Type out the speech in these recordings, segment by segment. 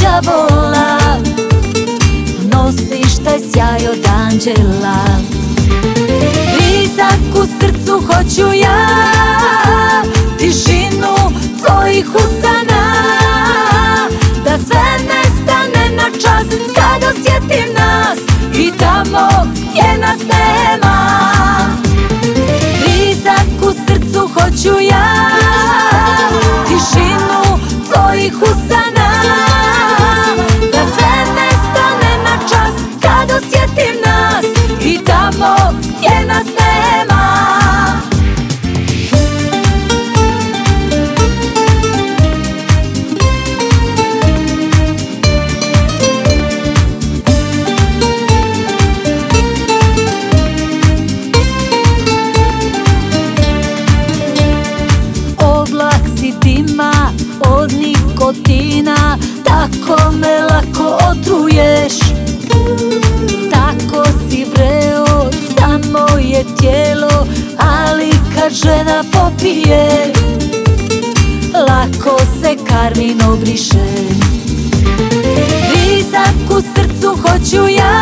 đavola, nosiš taj sjaj od anđela. Blizak u srcu hoću ja, tišinu tvojih usana, da sve nestane na čas kad osjetim nas i tamo gdje nas nema. Blizak u srcu hoću ja, tišinu tvojih usana, da sve nestane na čas kad osjetim nas i tamo gdje nas nema. Oblak si dima od nikotina, tako me lako otruješ. Tako si vreo za moje tijelo, ali kad žena popije, lako se karmin obriše. Blizak u srcu hoću ja,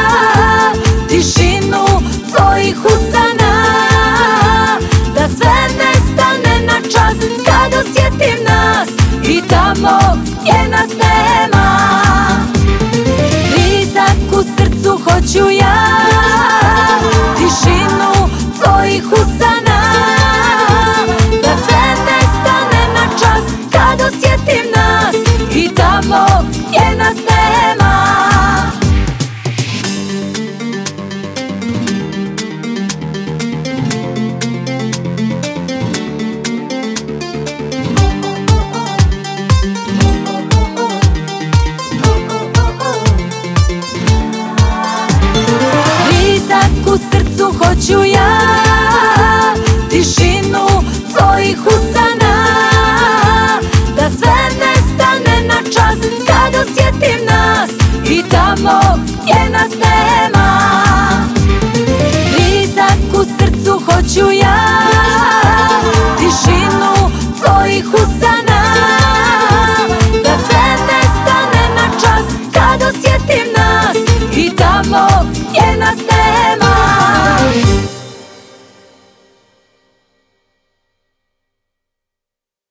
tišinu tvojih usana, da sve nestane na čas kad osjetim nas i tamo gdje nas nema. Blizak u srcu hoću ja,